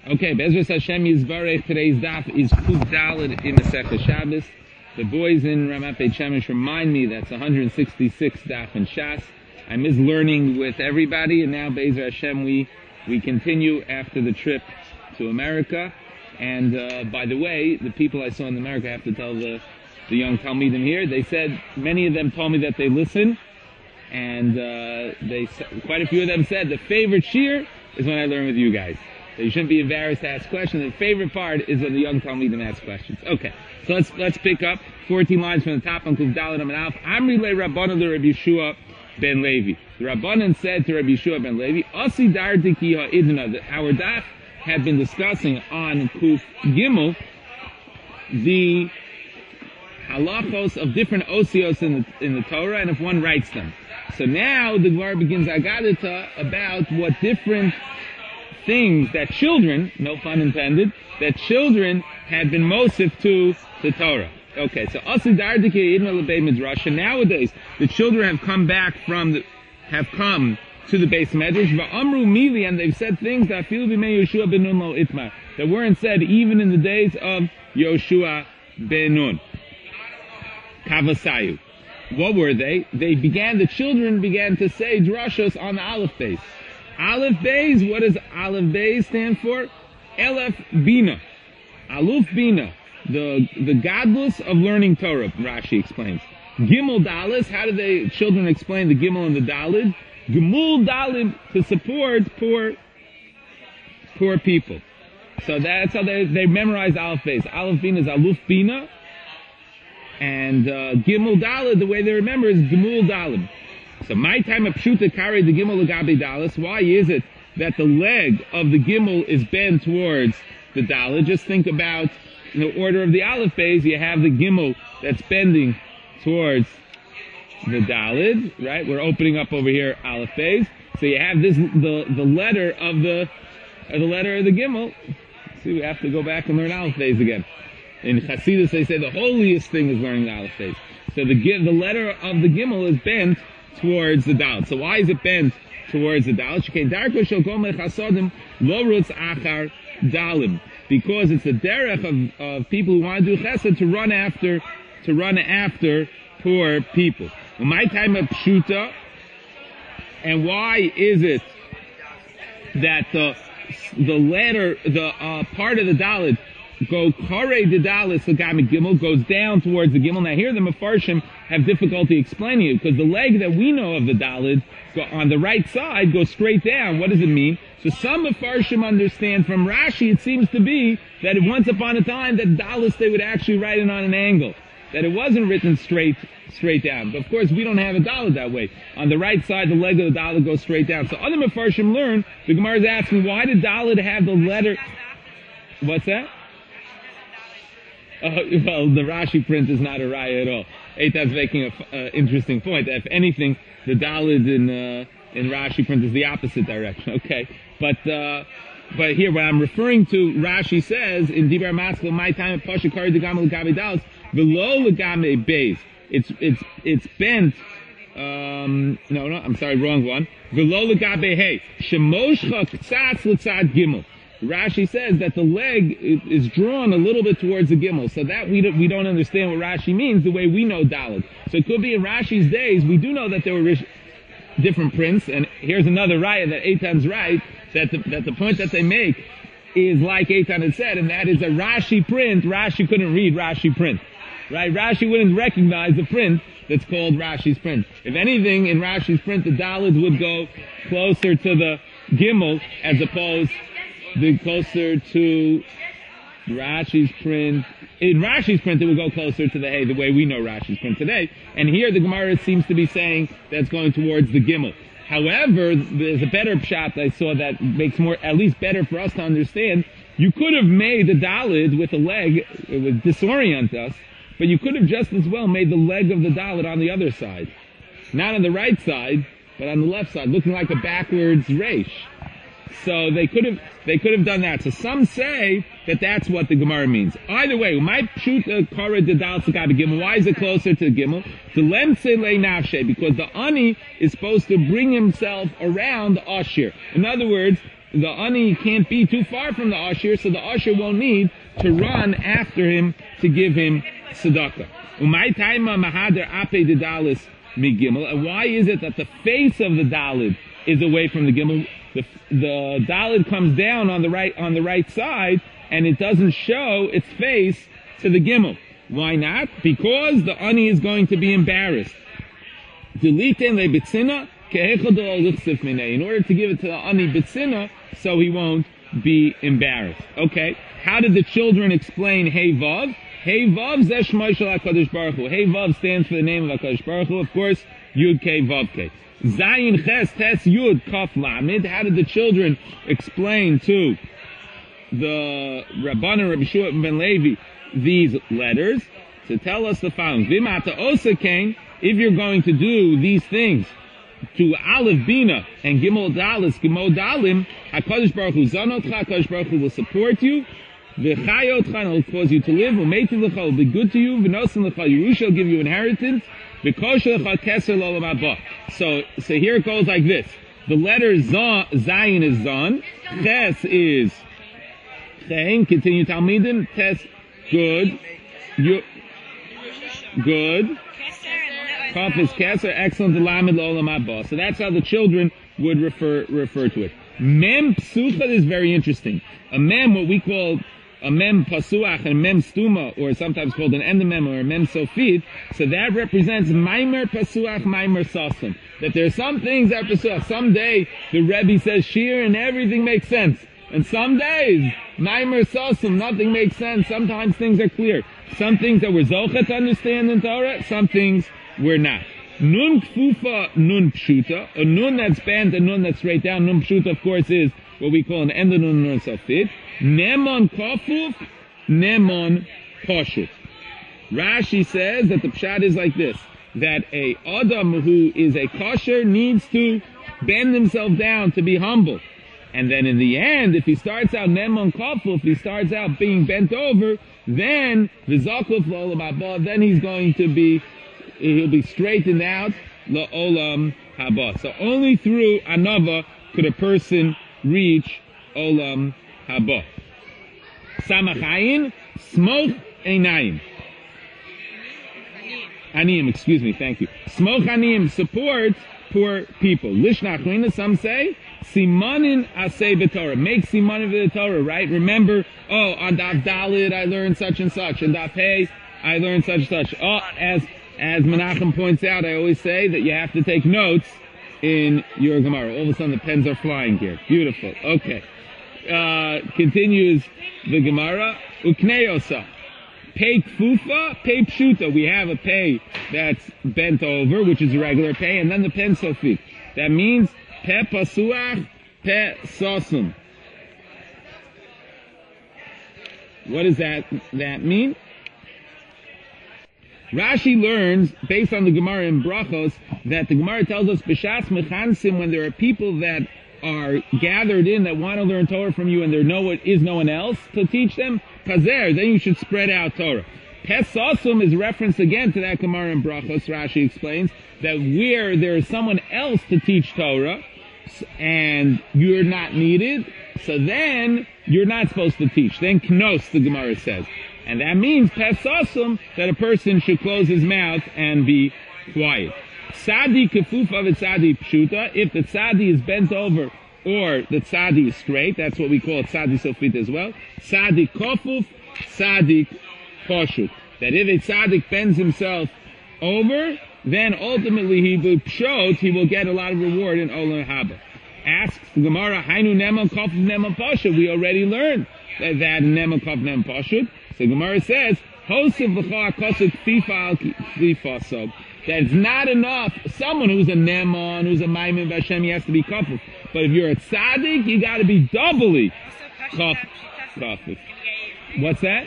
Okay, Bezras Hashem Yisbarech. Today's daf is Kuf Daled in Masechah Shabbos. The boys in Ramat Beit Shemesh remind me that's 166 daf in Shas. I miss learning with everybody, and now Bezras Hashem we continue after the trip to America. And by the way, the people I saw in America, I have to tell the young Talmidim here, they said, many of them told me that they listen, and quite a few of them said the favorite shir is when I learn with you guys. So you shouldn't be embarrassed to ask questions. The favorite part is when the young Talmidim ask questions. Okay, so let's pick up 14 lines from the top on Kuf Daled Amud Aleph. Amri le Rabbanan le Rabbi Yeshua ben Levi. The Rabbanan said to Rabbi Yeshua ben Levi, Asi darti ki ha'idna. Our daf had been discussing on Kuf Gimel the halachos of different osios in the Torah, and if one writes them. So now the Gemara begins Agadita about what different things that children, no pun intended, that children had been mosif to the Torah. Okay, so nowadays the children have come back have come to the base medrash, va'amru mili, and they've said things that weren't said even in the days of Yoshua ben Nun. Kavasayu. What were they? The children began to say drashos on the Aleph base. Aleph Beis, what does Aleph Beis stand for? Elef Bina. Aluf Bina. The godless of learning Torah, Rashi explains. Gimel Dalis, how do the children explain the Gimel and the Dalid? Gemul Dalim, to support poor people. So that's how they memorize Aleph Beis. Aleph Bina is Aluf Bina. And Gimel Dalid, the way they remember is Gemul Dalim. So my time of Pshuta carried the Gimel Lagabe Dalis. Why is it that the leg of the Gimel is bent towards the Dalit? Just think about the order of the Aleph Beis. You have the Gimel that's bending towards the Dalit, right? We're opening up over here Aleph Beis. So you have this the letter of the Gimel. See, we have to go back and learn Aleph Beis again. In Chassidus they say the holiest thing is learning the Aleph Beis. So the letter of the Gimel is bent towards the Dalit. So why is it bent towards the Dalit? Because it's the derech of people who want to do chesed to run after poor people. My time of pshuta, and why is it that the letter, part of the Dalit go kare the Dalit Lagami Gimel, goes down towards the Gimel. Now here the Mefarshim have difficulty explaining it, because the leg that we know of the Dalit on the right side goes straight down. What does it mean? So some Mefarshim understand from Rashi, it seems to be that once upon a time that Dalit they would actually write it on an angle, that it wasn't written straight down. But of course we don't have a Dalit that way. On the right side the leg of the Dalit goes straight down. So other Mefarshim learn, the Gemara is asking, why did Dalit have the letter? What's that? Well, the Rashi print is not a raya at all. Eitan's making an interesting point. If anything, the Dalid in Rashi print is the opposite direction. Okay, but here what I'm referring to, Rashi says in Dibar Maskell, my time of Pasha Kari Degam Lagabe Dalis, below Lagame Beis. It's bent. No, I'm sorry, wrong one. Below Lagabe Hey. Shemoshcha Ktsatz L'Tzad Gimel. Rashi says that the leg is drawn a little bit towards the Gimel, so that we don't understand what Rashi means the way we know Dalit. So it could be in Rashi's days, we do know that there were different prints, and here's another raya that Eitan's right, that the point that they make is like Eitan had said, and that is a Rashi print. Rashi couldn't read Rashi print, right? Rashi wouldn't recognize the print that's called Rashi's print. If anything, in Rashi's print, the Dalit would go closer to the Gimel as opposed closer to Rashi's print. In Rashi's print, it will go closer to the Hey, the way we know Rashi's print today. And here the Gemara seems to be saying that's going towards the Gimel. However, there's a better pshat I saw that makes at least better for us to understand. You could have made the Dalit with a leg, it would disorient us, but you could have just as well made the leg of the Dalit on the other side. Not on the right side, but on the left side, looking like a backwards resh. So they could have done that. So some say that that's what the Gemara means. Either way, my pshuta kara de dal tzakabi gimel. Why is it closer to gimel? To lemse le nafshe, because the ani is supposed to bring himself around the ashir. In other words, the ani can't be too far from the ashir, so the ashir won't need to run after him to give him tzedakah. Umay taima mahader ape de dalis mi gimel. And why is it that the face of the dalid is away from the gimel? The dalid comes down on the right side, and it doesn't show its face to the gimel. Why not? Because the ani is going to be embarrassed. Deliten le bitzina ke'echad lo lichsif minei. In order to give it to the ani bitzina, so he won't be embarrassed. Okay. How did the children explain Hey Vav? Hey Vav zeh shmoi shel HaKadosh Baruch Hu. Hey Vav stands for the name of HaKadosh Baruch Hu. Of course, Yud Kei Vav Kei. Zayin Ches Tes Yud Kaf Lamed. How did the children explain to the Rabbanan Rabbi Shua ben Levi these letters? To tell us the following. V'imata osa kain, if you're going to do these things to Aleph Bina and Gimel Dalis, Gimel Dalim, HaKadosh Baruch Hu Zanotcha, HaKadosh Baruch Hu will support you, V'chayotcha, and will cause you to live, V'meitiv Lecha will be good to you, V'nosin Lecha Yerusha will give you inheritance, V'kosha Lecha Keser L'olam Haba. So here it goes like this. The letter Zayin is Zon, Ches is Chen, continue Talmidim, Tes, good, good, Kaf is Keser, excellent, Lamed L'olam Haba. So that's how the children would refer to it. Mem Psucha is very interesting. A mem, what we call a mem pasuach and a mem stuma, or sometimes called an endemem or a mem sofit, so that represents maimer pasuach, maimer sasum. That there are some things that pasuach. Someday the Rebbe says shir and everything makes sense. And some days, maimer sasum, nothing makes sense. Sometimes things are clear. Some things that we're zocha to understand in Torah, some things we're not. Nun kfufa, nun pshuta. A nun that's bent, a nun that's straight down. Nun pshuta, of course, is what we call an end of nun sofit. Nemon kafuf, nemon poshut. Rashi says that the pshat is like this, that a adam who is a kosher needs to bend himself down to be humble. And then in the end, if he starts out nemon kafuf, if he starts out being bent over, then v'zakuf l'olam haba, then he'll be straightened out l'olam haba. So only through anava could a person reach olam haba. Samachayin, smoch einayim. Aniyim, excuse me, thank you. Smoch aniyim, support poor people. Lishnachlina, some say, simanin aseh b'Torah. Make simanin b'Torah, right? Remember, on Daf Dalid I learned such and such, and Daf Hey I learned such and such. As Menachem points out, I always say that you have to take notes in your Gemara. All of a sudden the pens are flying here. Beautiful. Okay. Continues the Gemara. Ukneosa. Pei kfufa, pei pshuta. We have a pei that's bent over, which is a regular pei, and then the pen sofit. That means pe pasuach, pe sosum. What does that mean? Rashi learns, based on the Gemara in Brachos, that the Gemara tells us, B'shas mechansim, when there are people that are gathered in that want to learn Torah from you and there is no one else to teach them, kazer, then you should spread out Torah. Pesasum is referenced again to that Gemara in Brachos. Rashi explains that where there is someone else to teach Torah and you're not needed, so then you're not supposed to teach. Then knos, the Gemara says. And that means pesasum, that a person should close his mouth and be quiet. Tzadi kefuf of tzadi pshuta. If the tzadi is bent over or the tzadi is straight, that's what we call tzadi sofit as well. Tzadi kofuf, tzadi poshut. That if a tzaddik bends himself over, then ultimately he will get a lot of reward in olam haba. Asks the Gemara, Hainu nemon kofuf nemon poshut. We already learned that nemon kofuf nemon poshut. So Gemara says, Hosef v'cha kosek fifa al klifa. That it's not enough. Someone who's a nemon, who's a maimin b'Hashem, he has to be kafuf. But if you're a tzaddik, you got to be doubly kafuf. What's that?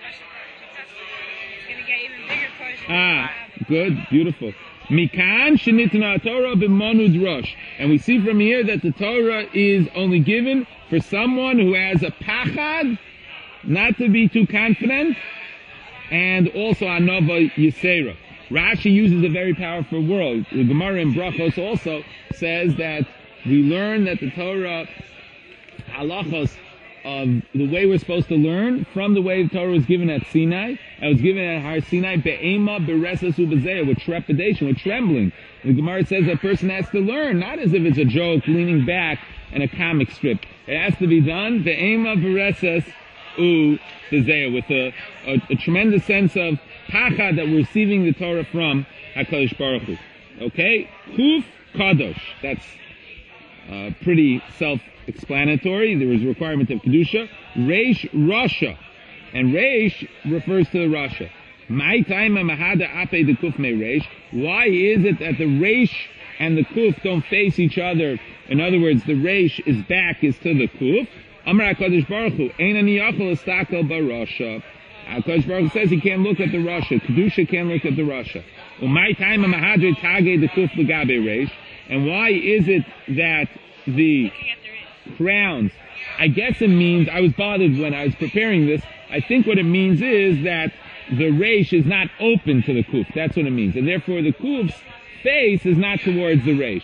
Good, beautiful. Mikan shenitna Torah b'manud rosh. And we see from here that the Torah is only given for someone who has a pachad, not to be too confident, and also anova yisera. Rashi uses a very powerful word. The Gemara in Brachos also says that we learn that the Torah halachos of the way we're supposed to learn from the way the Torah was given at Sinai. It was given at Har Sinai, be'ema, beresas, ubezeya, with trepidation, with trembling. The Gemara says that person has to learn, not as if it's a joke, leaning back in a comic strip. It has to be done, be'ema, beresas, ubezeya, with a tremendous sense of pachad that we're receiving the Torah from HaKadosh Baruch Hu. Okay? Kuf Kadosh. That's pretty self-explanatory. There was a requirement of Kedusha. Reish Rasha. And Reish refers to the Rasha. My time Mahada Ape the Kuf me Reish. Why is it that the Reish and the Kuf don't face each other? In other words, the Reish is back is to the Kuf. Amar HaKadosh Baruch Hu. Ein ani yachol estakel barasha. HaKadosh Baruch Hu says he can't look at the Rasha. Kedusha can't look at the Rasha. My time Mahadre Tage the Kuf Legabe Reish. And why is it that the crowns, I guess it means, I was bothered when I was preparing this, I think what it means is that the Reish is not open to the Kuf. That's what it means. And therefore the Kuf's face is not towards the Reish.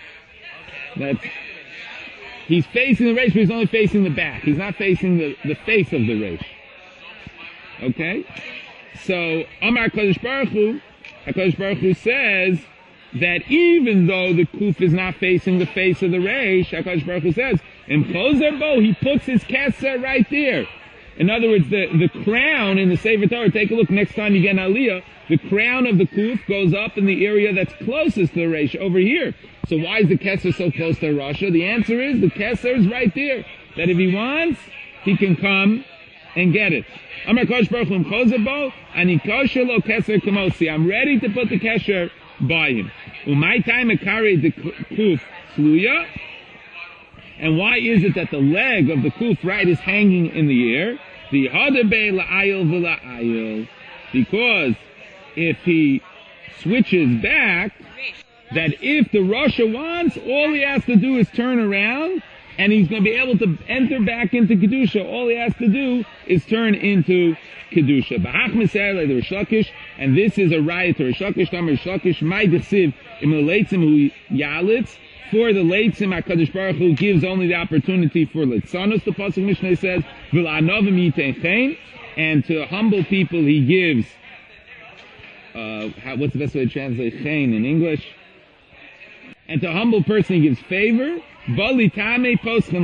He's facing the Reish, but he's only facing the back. He's not facing the face of the Reish. Okay? So, Amar HaKadosh Baruch Hu says that even though the Kuf is not facing the face of the Reish, HaKadosh Baruch Hu says, in Chozer Bo, he puts his Keser right there. In other words, the crown in the Sefer Torah, take a look next time you get an Aliyah, the crown of the Kuf goes up in the area that's closest to the Reish, over here. So why is the Keser so close to Rasha? The answer is, the Keser is right there. That if he wants, he can come and get it. Amar Kosh Baruch Hu Chozer Bo, ani kosher lo Keser kamosi. I'm ready to put the Kesher by him. Umay time carry the Kuf Sluya. And why is it that the leg of the Kuf right is hanging in the air? The Hadebe la'ayil v'la'ayil. Because if he switches back, that if the Rasha wants, all he has to do is turn around, and he's going to be able to enter back into Kedusha. All he has to do is turn into Kedusha. B'hach miser le the Rish Lakish, and this is a riot to Rish Lakish, Tam Rish Lakish, my desiv, im leitzim hu yalitz, for the leitzim, HaKadosh Baruch Hu gives only the opportunity for litzanos, the Pasuk Mishnah says, v'la'anovim yitein chen, and to humble people he gives, what's the best way to translate chen in English? And to a humble person he gives favor. Somebody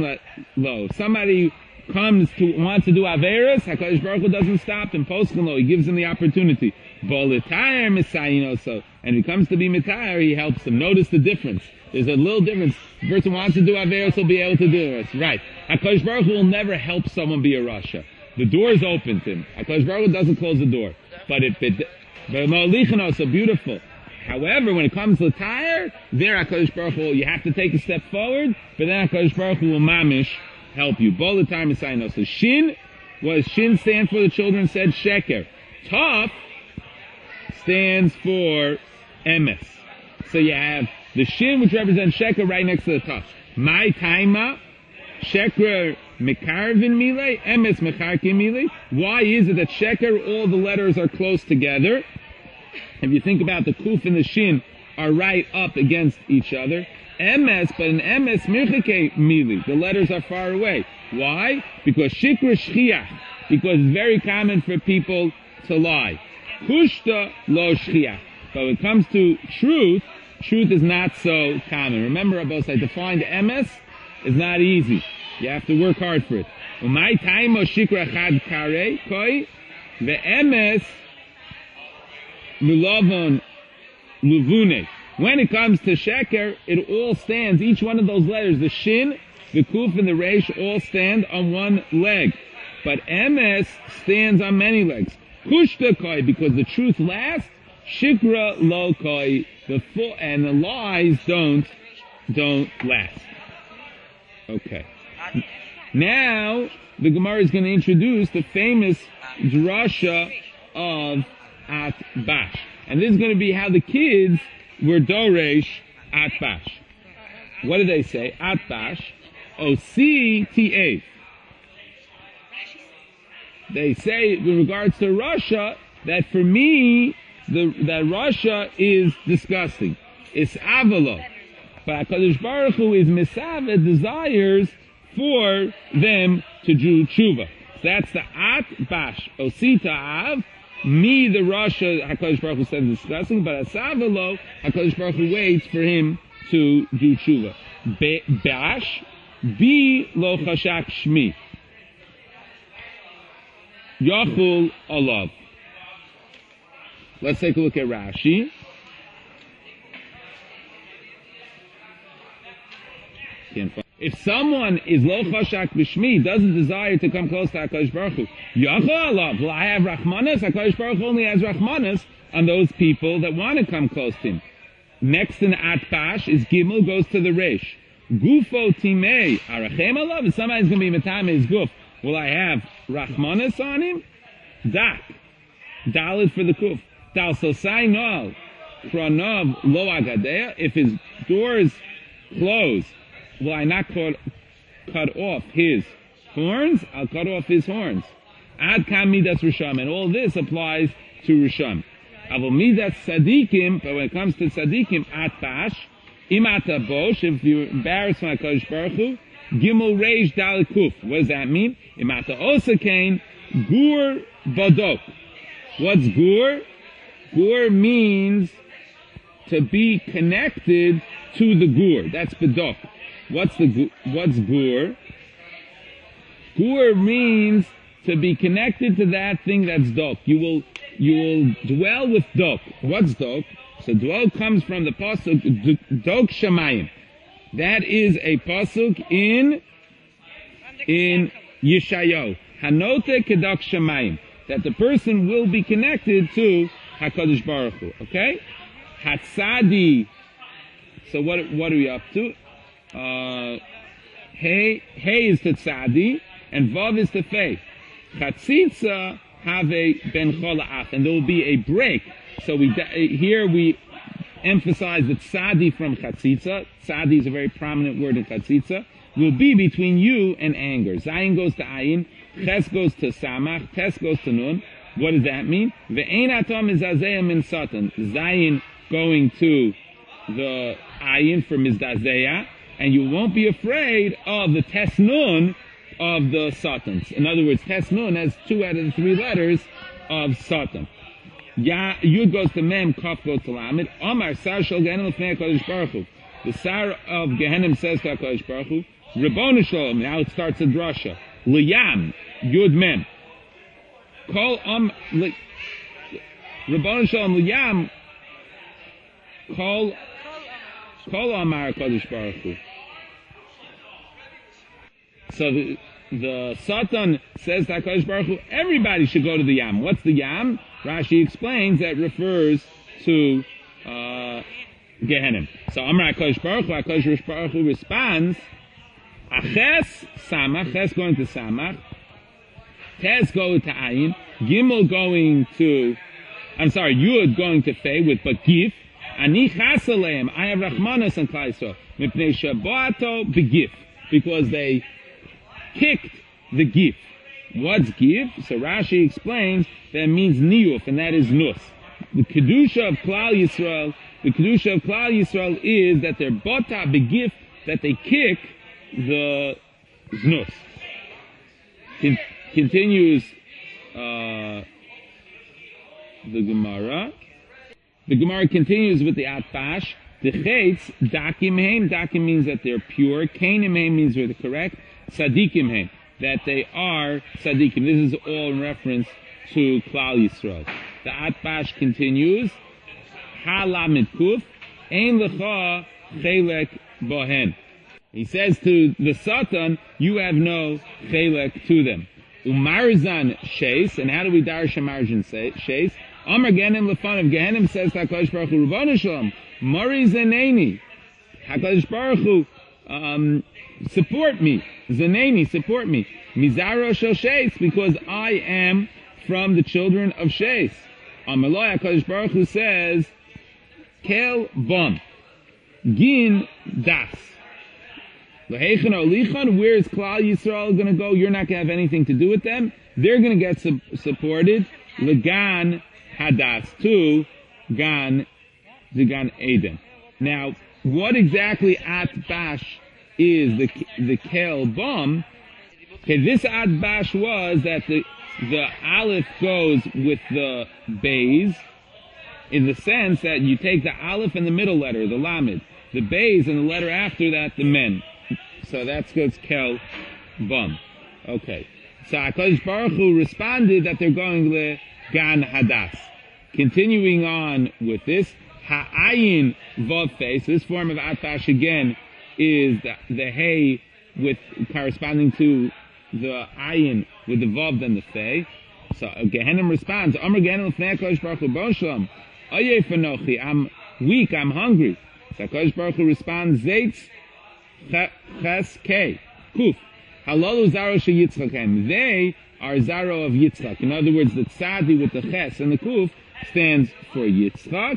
comes wants to do Averis, HaKadosh Baruch Hu doesn't stop him, Poschenlo, he gives him the opportunity. And if he comes to be Mitayr, he helps him. Notice the difference. There's a little difference. The person wants to do Averis, he'll be able to do it. Right. HaKadosh Baruch Hu will never help someone be a Rasha. The door is open to him. HaKadosh Baruch Hu doesn't close the door. But so beautiful. However, when it comes to Tyre, there HaKadosh Baruch Hu, you have to take a step forward, but then HaKadosh Baruch Hu will mamish help you. Both the time is saying no. So Shin, what does Shin stand for? The children said Sheker. Tov stands for Emes. So you have the Shin, which represents Sheker, right next to the Tov. My Taima, Sheker Mekarvin Mile, Emes Mecharkin Mile. Why is it that Sheker, all the letters are close together? If you think about the Kuf and the Shin are right up against each other. Emes, but in Emes, Mirchake Mili, the letters are far away. Why? Because Shikra Shchiach, because it's very common for people to lie. Kushta Lo Shchiach. But when it comes to truth is not so common. Remember, Rabosai, to find Emes is not easy. You have to work hard for it. Umay Taimo Shikra Chad Kare Koi, the Emes Milavon Luvune. When it comes to Sheker, it all stands, each one of those letters, the Shin, the Kuf, and the Reish, all stand on one leg. But Emes stands on many legs. Kushta Koi, because the truth lasts, Shikra Lo Koi, and the lies don't last. Okay. Now, the Gemara is going to introduce the famous drasha of Atbash. And this is going to be how the kids were Doresh Atbash. What do they say? Atbash, O-C-T-A. They say, with regards to Rasha, that for me, that Rasha is disgusting. It's Avalo. But HaKadosh Baruch Hu is Misaveh, desires for them to do tshuva. So that's the at bash osita av. Me, the Rasha, HaKadosh Baruch Hu said discussing, but asavalo, HaKadosh Baruch Hu waits for him to do tshuva. Bash, bi lo chashak shmi. Yachul alav. Let's take a look at Rashi. If someone is lo chashak b'shmi, doesn't desire to come close to HaKadosh Baruch Hu, yachol alav. Well, I have rachmanas. HaKadosh Baruch Hu only has rachmanas on those people that want to come close to him. Next in Atbash is Gimel, goes to the Resh. Gufo timei arachem alav. If somebody's going to be metame his guf, will I have rachmanas on him? Dak. Dalit for the kuf. Dal sosai no. Pranav lo agadea. If his door is closed, will I not cut off his horns? I'll cut off his horns. Ad kam midas risham. And all this applies to risham. Avol midas tzadikim, but when it comes to tzadikim, atbash, imata bosh, if you're embarrassed from HaKadosh Baruch Hu, gimel reish dal kuf. What does that mean? Imata osakain, gur badok. What's gur? Gur means to be connected to the gur. That's badok. What's gur? Gur means to be connected to that thing that's dok. You will dwell with dok. What's dok? So dwell comes from the pasuk dok shamayim. That is a pasuk in Yeshayahu. Hanote kedok shamayim. That the person will be connected to HaKadosh Baruch Hu. Okay? Hatzadi. So what are we up to? Hey is to tzadi, and vav is to fei. Chatzitza have a ben chola'ach, and there will be a break. So here we emphasize that tzadi from chatzitza. Tzadi is a very prominent word in chatzitza. Will be between you and anger. Zayin goes to ayin, ches goes to samach, tes goes to nun. What does that mean? Ve'ein atom is azeya min satan. Zayin going to the ayin for mizdazeya, and you won't be afraid of the tesnun of the satans. In other words, tesnun has 2 out of the 3 letters of satan. Yud goes to mem, kaf goes to lamed. Omar sar shel gehenim l'fnei HaKadosh Baruch Hu. The sar of gehenim says to HaKadosh Baruch Hu, Ribono Shalom. Now it starts a drasha. Liyam, yud mem. Kol Ribono Shalom liyam. Kol Amar HaKadosh Baruch Hu. So the Satan says to HaKadosh Baruch Hu, everybody should go to the Yam. What's the Yam? Rashi explains that refers to Gehenim. So Amar HaKadosh Baruch Hu responds, Aches Samach, Ches going to Samach, Tes going to Ayin, Gimel going to, Yud going to Fei with Bagif, Ani Chasaleim, I have Rachmanas and Klal Yisrael, Mipnei Shabato Begif, because they kicked the gif. What's gif? So Rashi explains that means niyuf, and that is nus. The kedusha of Klal Yisrael is that they're bota begif, that they kick the nus. Continues the Gemara. The Gemara continues with the atbash. The chetz dakim heim. Dakim means that they're pure. Kainim heim means they're correct. Sadikim heim, that they are sadikim. This is all in reference to Klal Yisrael. The atbash continues. Halamid kuf ein lecha chelek bohen. He says to the Satan, you have no chelek to them. Umarzan sheis, and how do we darish Umarzan sheis? Amar Gehenim lefanav. Gehenim says to HaKadosh Baruch Hu, Ribono Shalom, Mari Zaneni. HaKadosh Baruch Hu, support me. Zaneni, support me. Mizaro shel sheis, because I am from the children of sheis. Amaloi, HaKadosh Baruch Hu says, Kel bom. Gin das. L'heichen olichan, where is Klal Yisrael going to go? You're not going to have anything to do with them. They're going to get supported. Legan hadas, to the Gan Eden. Now, what exactly Atbash is the kel bum. Okay, this adbash was that the aleph goes with the bays, in the sense that you take the aleph and the middle letter, the lamed, the bays and the letter after that, the men. So that's goes kel bum. Okay. So HaKadosh Baruch Hu responded that they're going le gan hadas. Continuing on with this, ha'ayin vav face. This form of atbash again is the hay with corresponding to the ayin with the vav then the fei. So Gehenim responds, Amar Gehenim l'fnei HaKadosh Baruch Hu Bon Shalom, Oyef Anochi, I'm weak, I'm hungry. So HaKadosh Baruch Hu responds, Zeitz ches kei, kuf, halalu zaro she Yitzchakem. They are zaro of Yitzchak. In other words, the tzadi with the ches and the kuf stands for Yitzchak.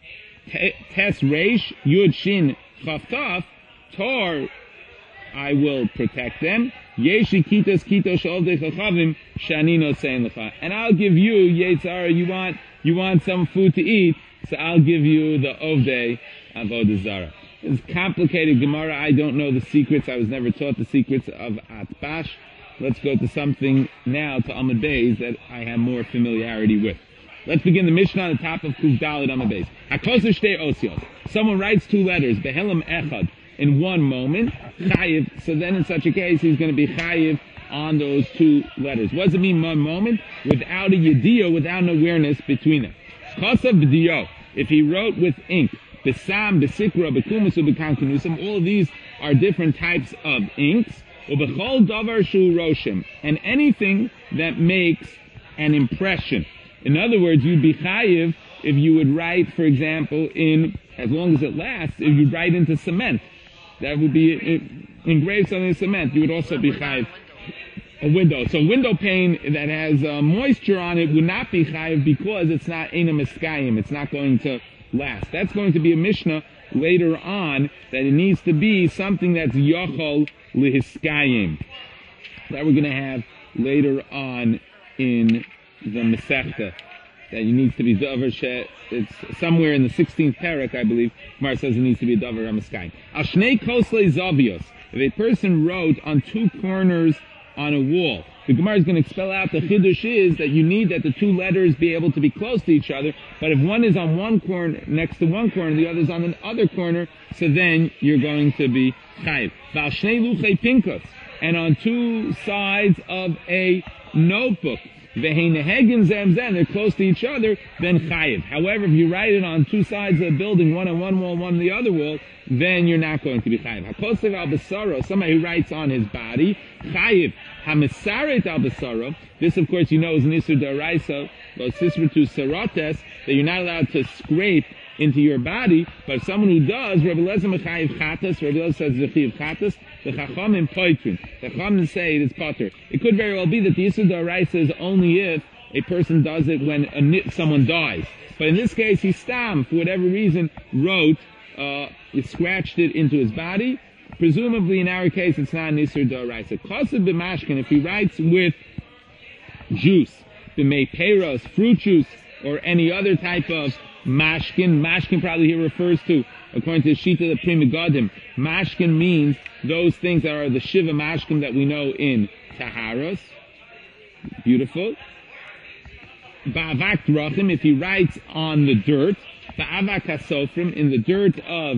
Tes reish, yud shin chaf taf, tor, I will protect them. Yeshi kitos kitos shalvdei chachavim shani nosein lecha. And I'll give you, Yetzara, you want some food to eat, so I'll give you the ovdei avodah zara. It's complicated Gemara. I don't know the secrets. I was never taught the secrets of atbash. Let's go to something now, to Amud Beis, that I have more familiarity with. Let's begin the Mishnah on the top of Kuf Daled Amud Beis. Hakoser shtei osios. Someone writes two letters, behelam echad, in one moment, chayiv. So then in such a case, he's going to be chayiv on those two letters. What does it mean one moment? Without a yediyah, without an awareness between them. Kosav b'diyo. If he wrote with ink, besam, besikra, bekumus, bekankanusam, all of these are different types of inks. Ubechol davar shu roshim. And anything that makes an impression. In other words, you'd be chayiv if you would write, for example, in, as long as it lasts, if you write into cement. That would be engraved something in cement. You would also be chayiv a window. So window pane that has moisture on it would not be chayiv because it's not eina miskayim. It's not going to last. That's going to be a Mishnah later on, that it needs to be something that's yochol lihiskayim. That we're going to have later on in the Masechta. That it needs to be davar she, it's somewhere in the 16th parak, I believe. Gemara says it needs to be a davar hamaskayim. Al shnei koslei zavios. If a person wrote on two corners on a wall, the Gemara is going to spell out the chiddush is that you need that the two letters be able to be close to each other. But if one is on one corner, next to one corner, the other is on the other corner, so then you're going to be chayiv. Val shnei luchei pinkos. And on two sides of a notebook, they're close to each other, then chayiv. However, if you write it on two sides of a building, one on one wall, one on the other wall, then you're not going to be chayiv. Hakosev al basaro, somebody who writes on his body, chayiv. Hamisaret al basaro, this of course you know is an isur d'oraisa, but sisratu sarates, that you're not allowed to scrape into your body, but someone who does, Rabbi Eliezer mechayiv chatas, Rabbi Eliezer says zechiv chatas, the chachamim poitrin. The chachamim say it is potter. It could very well be that the isur d'oraisa is only if a person does it when someone dies. But in this case, he stam, for whatever reason, wrote, scratched it into his body. Presumably, in our case, it's not an isur d'oraisa. Kosev b'mashkin, if he writes with juice, b'mei peiros, fruit juice, or any other type of mashkin probably here refers to, according to the Shita the Pri Megadim, mashkin means those things that are the shiva mashkin that we know in Taharos. Beautiful. Ba'avak drachim, if he writes on the dirt, ba'avak hasofrim, in the dirt of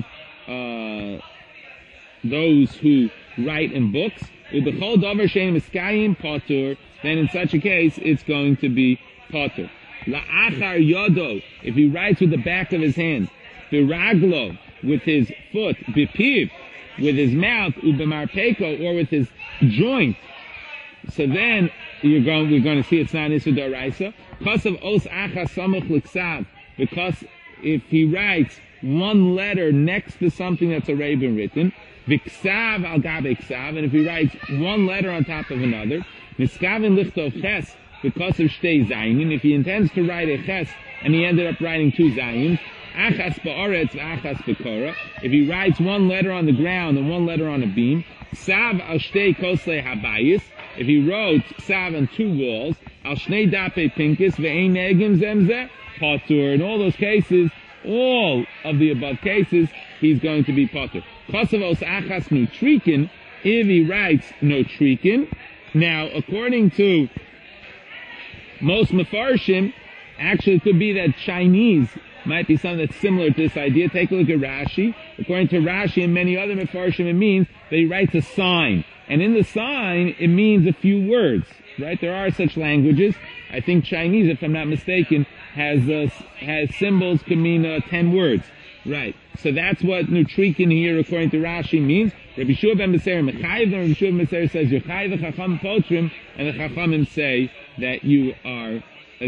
those who write in books, ubechol davar shein miskayim potur, then in such a case it's going to be potur. La'achar yodo, if he writes with the back of his hand, biraglo, with his foot, bipiv, with his mouth, ubemarpeko, or with his joint, so then we're going to see it's not isur d'oraisa. Kosav os achas samuch l'ksav, because if he writes one letter next to something that's already been written, v'ksav al gabe ksav, and if he writes one letter on top of another, miskavin lichtov ches, because of shtei zayin, if he intends to write a ches and he ended up writing two zayins, achas ba'aretz v'achas b'kora, if he writes one letter on the ground and one letter on a beam, ksav al shtei koslei habayis, if he wrote ksav on two walls, al shnei dape pinkis ve'ein negim zemzeh, patur. In all those cases, all of the above cases, he's going to be potter. Kosovos achas nutrikin, if he writes notrikin. Now, according to most Mefarshim, actually it could be that Chinese might be something that's similar to this idea. Take a look at Rashi. According to Rashi and many other Mefarshim, it means that he writes a sign. And in the sign, it means a few words, right? There are such languages. I think Chinese, if I'm not mistaken, has symbols could mean 10 words. Right. So that's what nutrikin here, according to Rashi, means. Rabbi Shua ben Beser mechayiv, and Rabbi Shua ben Beser says yochayiv the chacham potrim, and the chachamim say that you are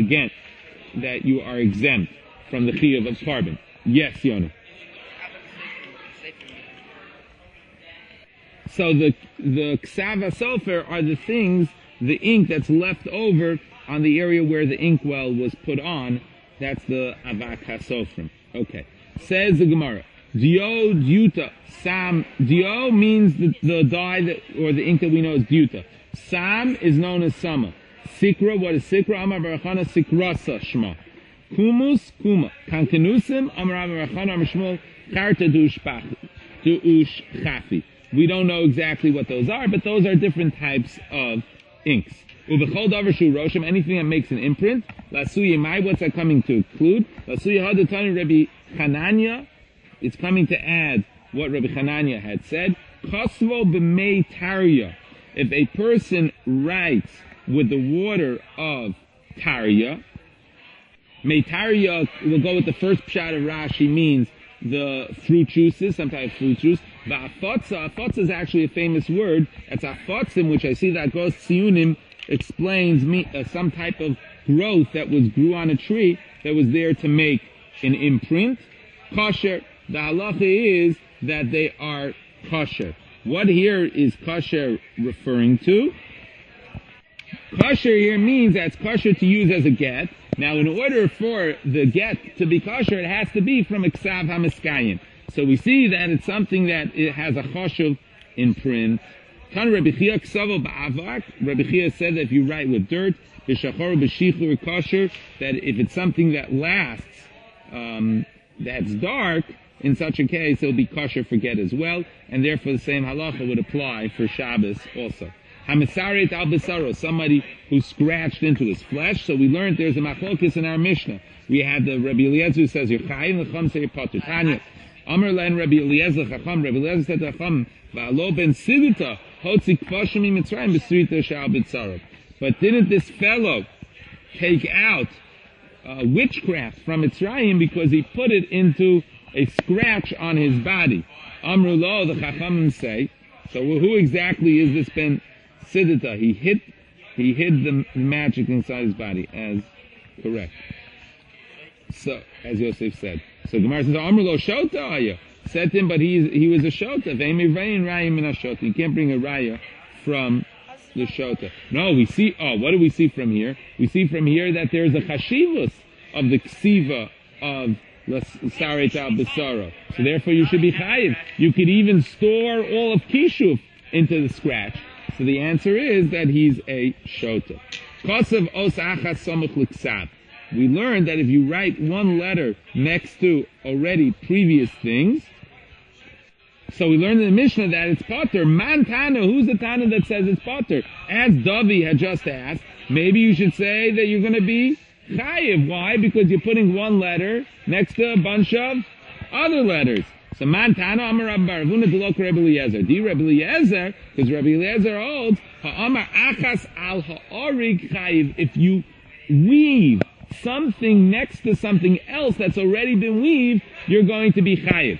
exempt from the chiyuv of carbon. Yes, Yonah. So the ksava sofer are the things, the ink that's left over on the area where the inkwell was put on. That's the avak hasofrim. Okay. Says the Gemara, Dio Dyuta, Sam, Dio means the dye that, or the ink that we know as Dyuta. Sam is known as Sama. Sikra, what is Sikra? Amar Barachana Sikrasa Shma. Kumus, Kuma. Kankanusim, Amar Barachana Amar Shmuel, Karta Dush Chafi. We don't know exactly what those are, but those are different types of inks. Ubechol davar shu roshim, anything that makes an imprint. Lasuye mai, what's that coming to include? Lasuye hadatani Rabbi Hananya, it's coming to add what Rabbi Hananya had said. Kosvo b'mei tarya, if a person writes with the water of tarya, mei tarya, we'll go with the first pshat of Rashi, means the fruit juices, some type of fruit juice. Va'afotza, afotza is actually a famous word. That's afotzim, which I see that goes Tziyunim, explains some type of growth that grew on a tree that was there to make an imprint. Kosher, the halacha is that they are kosher. What here is kosher referring to? Kosher here means that's kosher to use as a get. Now, in order for the get to be kosher, it has to be from a ksav hamiskayim. So we see that it's something that it has a choshev imprint. Kan Rabbi Chia ksavo ba'avak. Rabbi Chia said that if you write with dirt, b'shachor b'shichur kosher, that if it's something that lasts, that's dark, in such a case it'll be kosher for get as well, and therefore the same halacha would apply for Shabbos also. Hamisaret al besaro, somebody who scratched into his flesh. So we learned there's a machlokes in our Mishnah. We had the Rabbi Eliezer who says you're chayiv, l'cham say you're potter. Tanya, Amar len Rabbi Eliezer chacham. Rabbi Eliezer said to chacham, va'alo ben sidita hotzi kvoshim mitzrayim b'srita shal b'tzarot. But didn't this fellow take out witchcraft from Mitzrayim because he put it into a scratch on his body? Amru lo, the chachamim say. So who exactly is this ben sidita? He hid the magic inside his body, as correct. So, as Yosef said. So Gemara says, Amru lo shota aya. Said to him, but he was a shota. You can't bring a raya from the shota. No, we see, what do we see from here? We see from here that there's a chashivus of the ksiva of Saret al Besara. So therefore you should be chayiv. You could even store all of Kishuf into the scratch. So the answer is that he's a shota. Kosav os achas samuch l'ksav. We learned that if you write one letter next to already previous things, so we learned in the Mishnah that it's potter. Man Tana, who's the Tana that says it's potter? As Davi had just asked, maybe you should say that you're going to be chayiv. Why? Because you're putting one letter next to a bunch of other letters. So Man Tana, Amar Rabbi Baravuna, Delok Rabbi Eliezer. Di Rabbi Eliezer, because Rabbi Eliezer holds, Ha'amar achas al ha'orig chayiv. If you weave something next to something else that's already been weaved, you're going to be chayiv.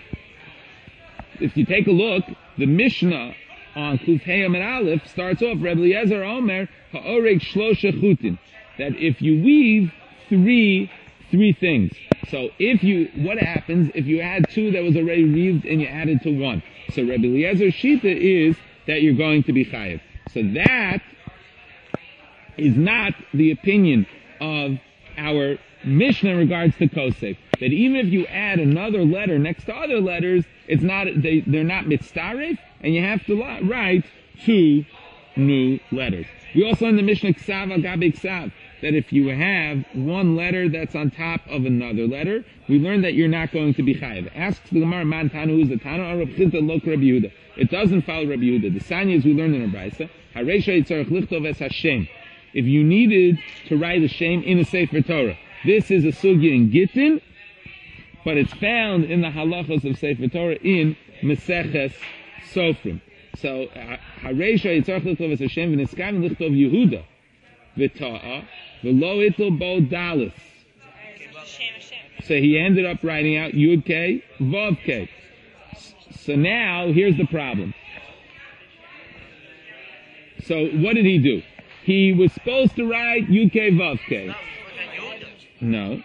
If you take a look, the Mishnah on Kuf Heyam and Aleph starts off, Rabbi Eliezer Omer, Ha'oreg Shlosha Chutin, that if you weave three things. So what happens if you add two that was already weaved and you added to one? So Rabbi Eliezer's shita is that you're going to be chayiv. So that is not the opinion of our Mishnah in regards to Kosef. That even if you add another letter next to other letters, they're not mitzaref, and you have to write two new letters. We also learned the Mishnah Ksav al Gabi Ksav, that if you have one letter that's on top of another letter, we learned that you're not going to be chayiv. Asks the Gemara, Man Tanu, who is the Tanu? Or Reb Chinta Lok Reb Yehuda. It doesn't follow Reb Yehuda. The Sanya, as we learned in our Brisa, Hareisha Yitzarech Lichtov Es Hashem. If you needed to write a Shem in a Sefer Torah, this is a sugya in Gittin, but it's found in the halachos of Sefer Torah in Meseches Sofrim. So, Hareisha Yitzarech Lichtov Es Hashem, V'niskav Lichtov Yehuda, V'ta'a, V'lo Itel Bo Dalis. So he ended up writing out Yud K, Vav K. So now, here's the problem. So what did he do? He was supposed to write Yud K, Vav K. No,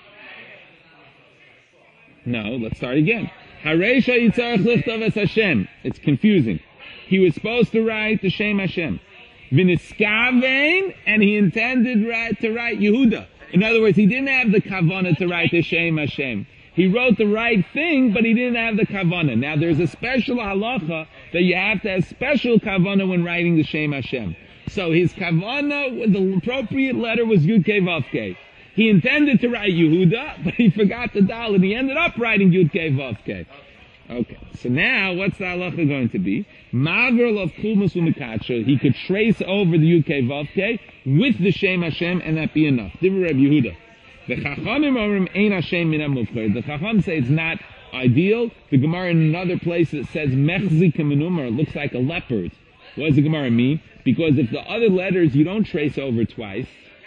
let's start again. Hareisha Yitzarech Lichtov Es Hashem. It's confusing. He was supposed to write the Shem Hashem. V'niskavein, and he intended to write Yehuda. In other words, he didn't have the kavanah to write the Shem Hashem. He wrote the right thing, but he didn't have the kavanah. Now, there's a special halacha that you have to have special kavanah when writing the Shem Hashem. So his kavanah, the appropriate letter was Yud Kei Vav Kei. He intended to write Yehuda, but he forgot the dal, and he ended up writing Yud Kei Vav Kei. Okay, so now what's the halacha going to be? Maver of Kulmus Umikacha, he could trace over the Yud Kei Vav Kei with the Shem Hashem, and that be enough. Divrei Reb Yehuda. The Chachamim Orim Ein Hashem Minam Mufcher. The Chacham say it's not ideal. The Gemara in another place it says Mechzi Kemenumar, it looks like a leopard. What does the Gemara mean? Because if the other letters you don't trace over twice,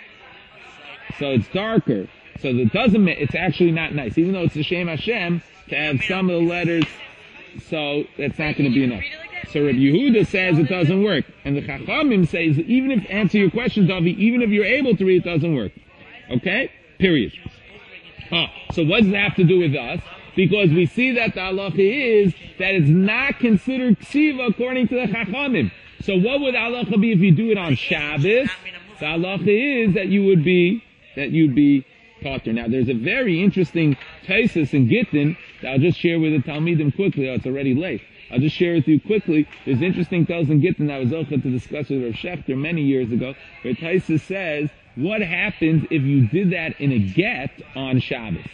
so it's darker. So it doesn't. It's actually not nice, even though it's the Shem Hashem. To have some of the letters, so that's not going to be enough. So Rabbi Yehuda says it doesn't work. And the Chachamim says, even if, answer your question, Davi, even if you're able to read, it doesn't work. Okay? Period. So what does it have to do with us? Because we see that the halacha is that it's not considered ksiva according to the Chachamim. So what would halacha be if you do it on Shabbos? The halacha is that you'd be potter. Now there's a very interesting tesis in Gittin that I'll just share with the Talmidim quickly. It's already late. I'll just share with you quickly. There's interesting tesis in Gittin that I was also to discuss with Rav Shechter many years ago, where tesis says, what happens if you did that in a get on Shabbos?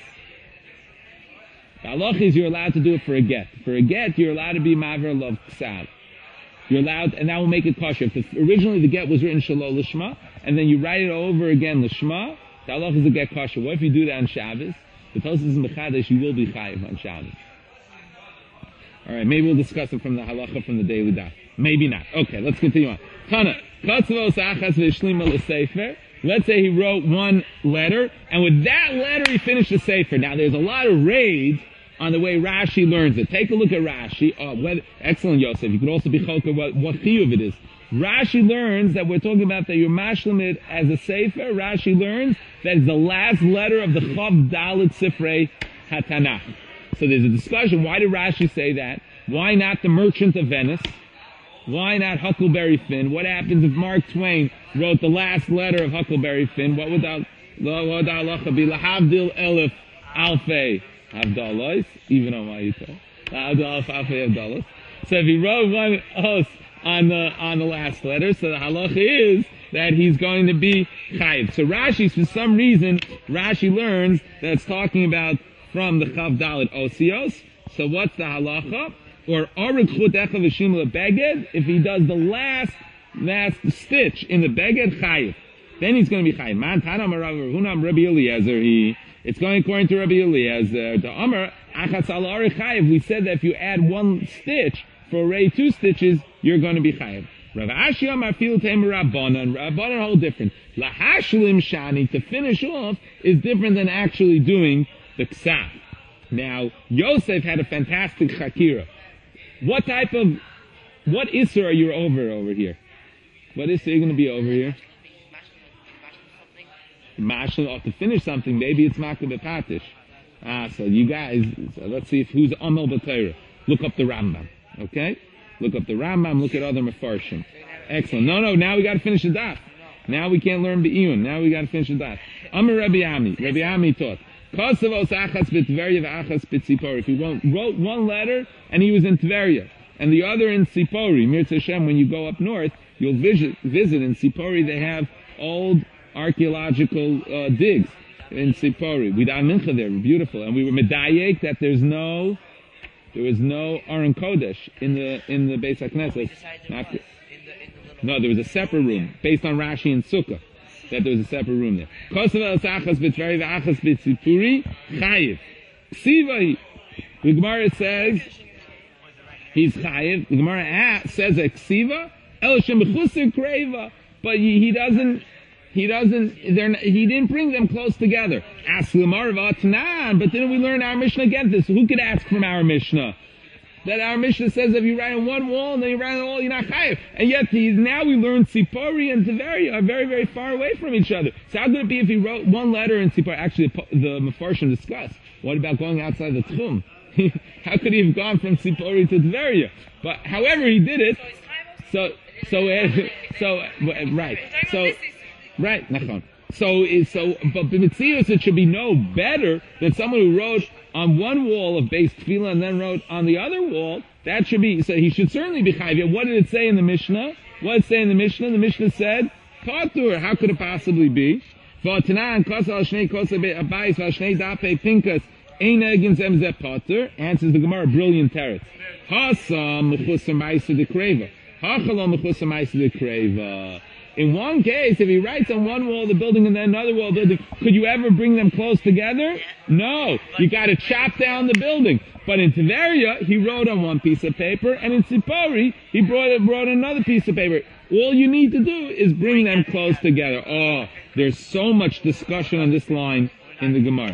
The halacha is you're allowed to do it for a get. For a get, you're allowed to be maver lov ksav. You're allowed, and that will make it kosher. If originally the get was written shalol lishma, and then you write it over again lishma, the halacha is to get kosher. What if you do that on Shabbos? The Tosfos is mechadesh, you will be chayiv on Shabbos. Alright, maybe we'll discuss it from the halacha from the daily daf. Maybe not. Okay, let's continue on. Tana, katzvos achas v'shlima l'sefer. Let's say he wrote one letter, and with that letter he finished the sefer. Now there's a lot of raids on the way Rashi learns it. Take a look at Rashi. Excellent, Yosef. You could also be choker what chiyuv it is. Rashi learns that we're talking about that you're mashlim it as a sefer. Rashi learns that it's the last letter of the Chav Dalet Sifrei HaTanakh. So there's a discussion. Why did Rashi say that? Why not the Merchant of Venice? Why not Huckleberry Finn? What happens if Mark Twain wrote the last letter of Huckleberry Finn? What would the halacha be? Lahavdil elef alfei havdalos, even on Mayita. Lahavdil elef alfei havdalos. So if he wrote one os on the last letter, so the halacha is that he's going to be chayiv. So Rashi, for some reason, Rashi learns that it's talking about from the Chav Dalet Osios. So what's the halacha? Or beged, if he does the last stitch in the beged, chayiv. Then he's going to be chayiv. Man tanam Hunam Rabbi Eliezer. It's going according to Rabbi Eliezer. The Amar achas al chayiv. We said that if you add one stitch for already two stitches, you're going to be chayiv. Rav Ashi Amar fil teim Rabbanan. Rabbanan are all different. Lahashlim shani, to finish off, is different than actually doing the ksav. Now Yosef had a fantastic chakira. What Isser are you over here? What Isser are you going to be over here? Mashal, to finish something, maybe it's Makah B'Patish. So you guys, let's see who's Amel B'Torah. Look up the Rambam, okay? Look up the Rambam, look at other Mefarshim. Excellent. No, now we got to finish the daf. Now we can't learn Be'iyun. Now we got to finish the daf. Amar Rabbi Ami. Rabbi Ami taught. If he wrote one letter and he was in Tveria and the other in Sipori, Mir Hashem, when you go up north, you'll visit in Sipori. They have old archaeological digs in Sipori. We daven mincha there, beautiful, and we were medayek that there was no Aron Kodesh in the Beis HaKnesset. No, there was a separate room based on Rashi and Sukkah. That there was a separate room there. Kosav el sachas b'tvari v'achas b'tzipuri chayiv. Ksiva. The Gemara says he's chayiv. The Gemara says a ksiva el shemechusir kreiva, but he didn't bring them close together. Ask Lamar v'atnan, but didn't we learn our Mishnah against this? Who could ask from our Mishnah? That our Mishnah says if you write on one wall and then you write on the wall, you're not chayiv. And yet now we learn Sipori and Tiveria are very, very far away from each other. So how could it be if he wrote one letter in Sipori? Actually, the Mefarshim discussed. What about going outside the Tchum? How could he have gone from Sipori to Tiveria? But however he did it, right, nachon. But b'mitzius it should be no better than someone who wrote on one wall of base tefillah and then wrote on the other wall. That should be, so he should certainly be chayiv. What did it say in the Mishnah? What did it say in the Mishnah? The Mishnah said, patur. How could it possibly be? V'atanan kosal shnei kosal be'abayis v'shnei dapei pinkas ein egin zem zeh patur. Answers the Gemara, brilliant teretz. Hasam mechusar ma'isa dekreva. Hachalom mechusar ma'isa dekreva. In one case, if he writes on one wall of the building and then another wall of the building, could you ever bring them close together? No. You gotta chop down the building. But in Tiveria, he wrote on one piece of paper, and in Sipori, he brought another piece of paper. All you need to do is bring them close together. Oh, there's so much discussion on this line in the Gemara.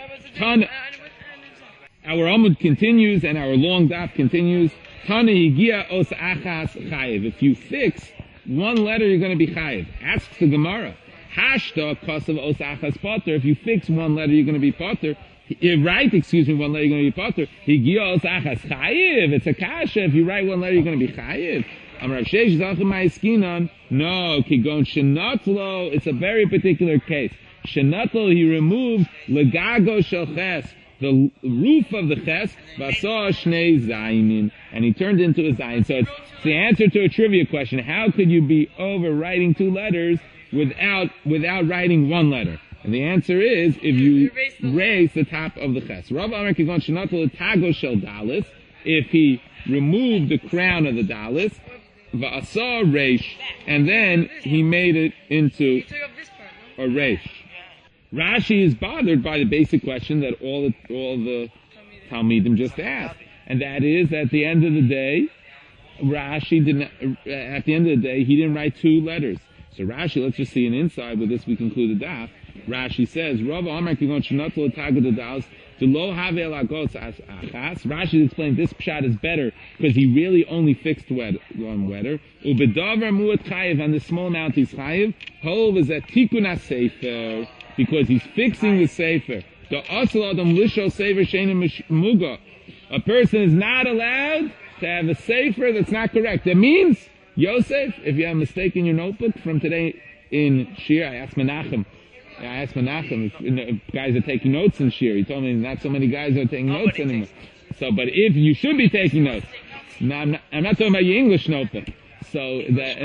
Our Amud continues, and our long daf continues. Tana higia os achas chayiv. If you fix one letter, you're going to be chayiv. Asks the Gemara. Hashta kosav os achas potter. If you fix one letter, you're going to be potter. One letter, you're going to be potter. Higia os achas chayiv. It's a kasha. If you write one letter, you're going to be chayiv. Amar Sheish Zachem Ma'askinan. No, Kigon Shenatlo. It's a very particular case. Shenatlo, he removed Legago Shel Ches, the roof of the Ches, Vasa Shnei Zayin, and he turned into a Zayin. So it's the answer to a trivia question. How could you be overwriting two letters without writing one letter? And the answer is if you raise the top of the Ches. Rav Amar Kigon Shenatlo Tago Shel Dalis. If he removed the crown of the Dalis, Va'asa Reish, and then he made it into a Reish. Rashi is bothered by the basic question that all the Talmidim just asked, and that is, at the end of the day, Rashi didn't. At the end of the day, he didn't write two letters. So Rashi, let's just see an inside. With this, we conclude the daf. Rashi says, "Rav Amar Kigon Shenatlo Tagad Daus to Lo Have Elagos As Achas." Rashi explained this pshat is better because he really only fixed one letter. Ubedavar Muat Chayiv, on the small amount he's Chayiv. Hov is at Tikun Sefer, because he's fixing the Sefer. The Asal Adam Lisho Sefer Sheina Muga. A person is not allowed to have a Sefer that's not correct. That means, Yosef, if you have a mistake in your notebook from today in Shir, I asked Menachem if guys are taking notes in Shir. He told me not so many guys are taking notes anymore. So, but if you should be taking notes, no, I'm not talking about your English notebook. So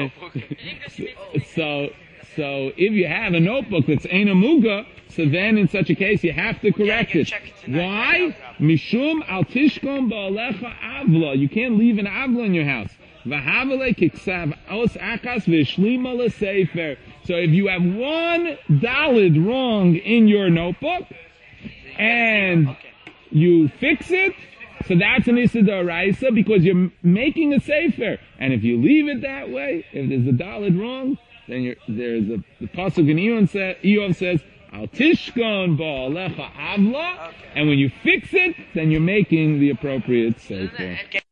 if you have a notebook that's Ein Amuga, so then in such a case you have to correct it. Why? Mishum al tishkom ba'alecha avla. You can't leave an avla in your house. V'havale kiksav os akas v'shlima l'sefer. So if you have one dalid wrong in your notebook, and you fix it, so that's an Issa D'Oraisa because you're making a sefer. And if you leave it that way, if there's a dalid wrong, then there's the pasuk in Eov says, Al tishkon ba'alecha avla, and when you fix it, then you're making the appropriate sefer.